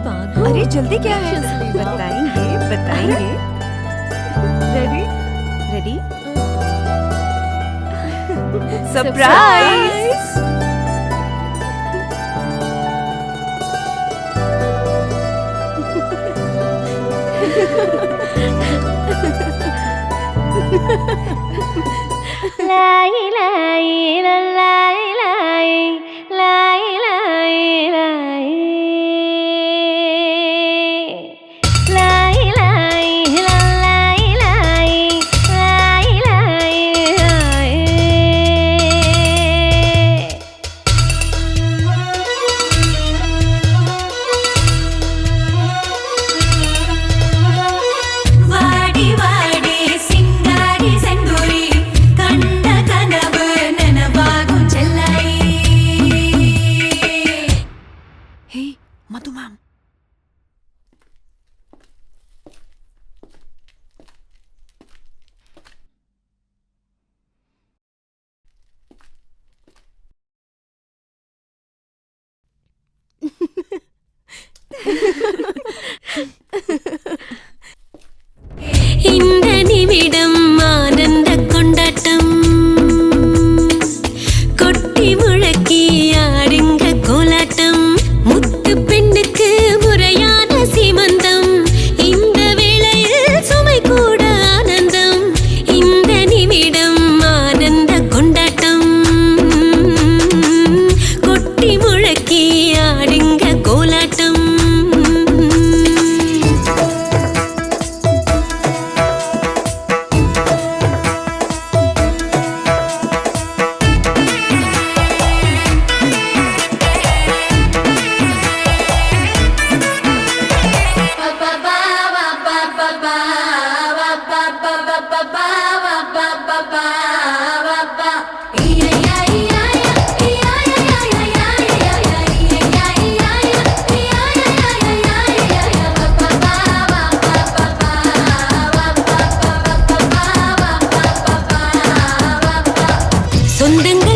अरे जल्दी क्या है? बताएंगे बताएंगे। Ready ready. सरप्राइज। लाई लाई ला लाई लाई लाई लाई लाई लाई लाई ला लाई लाई लाई लाई வாடி வாடி சிங்காரி செந்தூரி கண்ட கனவு நனவாகும் செல்லாய். हे मधु मैम। இந்த நிமிடம் ஆனந்த கொண்டாட்டம் கொட்டி முழக்கி ஆடுங்க கோலாட்டம் முத்து பெண்ணுக்கு முறையான சீமந்தம் இந்த வேளையில் சுமை கூட ஆனந்தம் இந்த நிமிடம் ஆனந்த கொண்டாட்டம் கொட்டி முழக்கி ஆடுங்க கோலாட்டம். சொந்தங்கள்